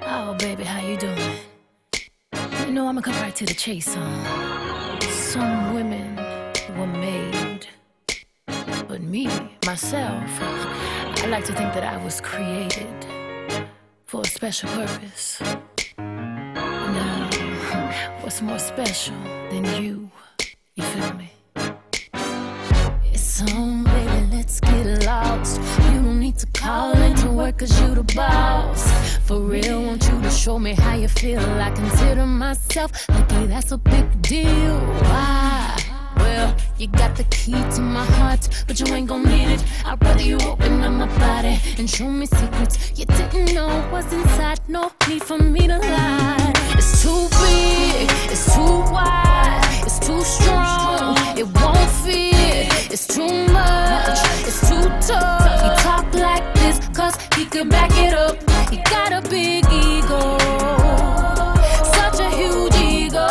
Oh, baby, how you doing? You know, I'ma cut right to the chase, Some women were made, but me, myself, I like to think that I was created for a special purpose. Now, what's more special than you? You feel me? It's on, baby, let's get lost. You don't need to call into work 'cause you the boss. For real, want you to show me how you feel. I consider myself lucky, that's a big deal. Why? Well, you got the key to my heart, but you ain't gon' need it. I'd rather you open up my body and show me secrets you didn't know was inside. No need for me to lie. It's too big, it's too wide, it's too strong, it won't fit. It's too much, it's too tough. He talk like this 'cause he could back it up. He got a big ego, such a huge ego.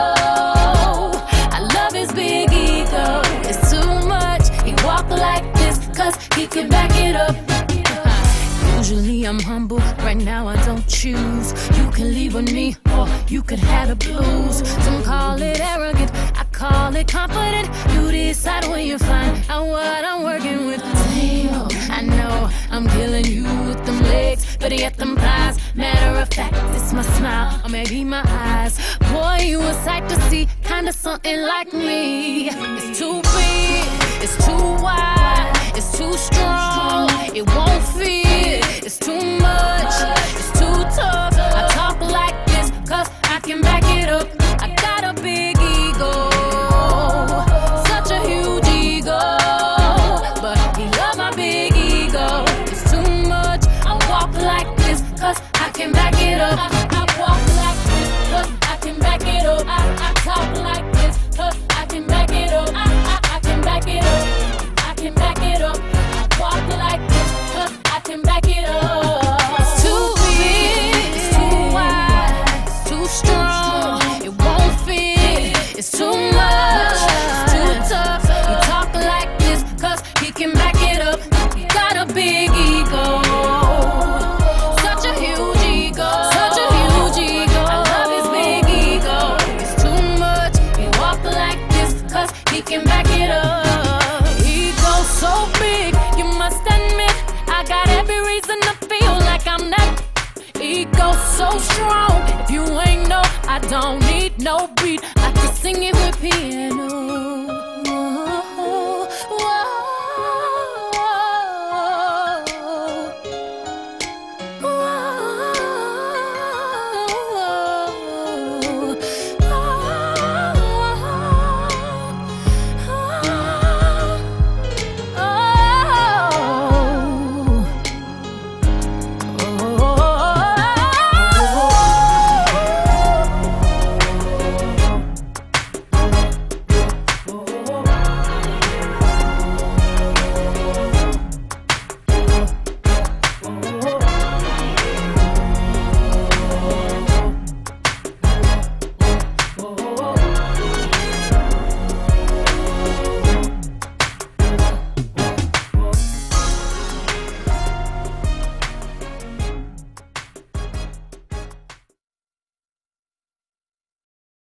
I love his big ego. It's too much. He walk like this 'cause he could back it up. Usually I'm humble, right now I don't choose. You can leave with me or you could have the blues. Some call it arrogant, I call it confident. You decide when you find out what I'm working with. Damn, I know I'm killing you with them legs, but yet them thighs. Matter of fact, it's my smile or maybe my eyes. Boy, you a sight to see, kinda something like me. It's too big, it's too wide, it's too strong, it won't fit. It's too much, it's too tough. I talk like this 'cause I can back it up. I got a big ego, such a huge ego, but he love my big ego. It's too much. I walk like this 'cause I can back it up. I walk like this 'cause I can back it up. I talk like this 'cause I can back it up. I can back it up. I can back it up. I walk like this 'cause I can back it up. It's too big, it's too wide, it's too strong, it won't fit. It's too much, it's too tough. He talk like this 'cause he can back it up. He got a big ego, such a huge ego, such a huge ego. I love his big ego. It's too much. He walk like this 'cause he can back it up. Ego so big, you must admit I got every reason to feel like I'm that. Ego so strong, if you ain't know, I don't need no beat. I can sing it with piano.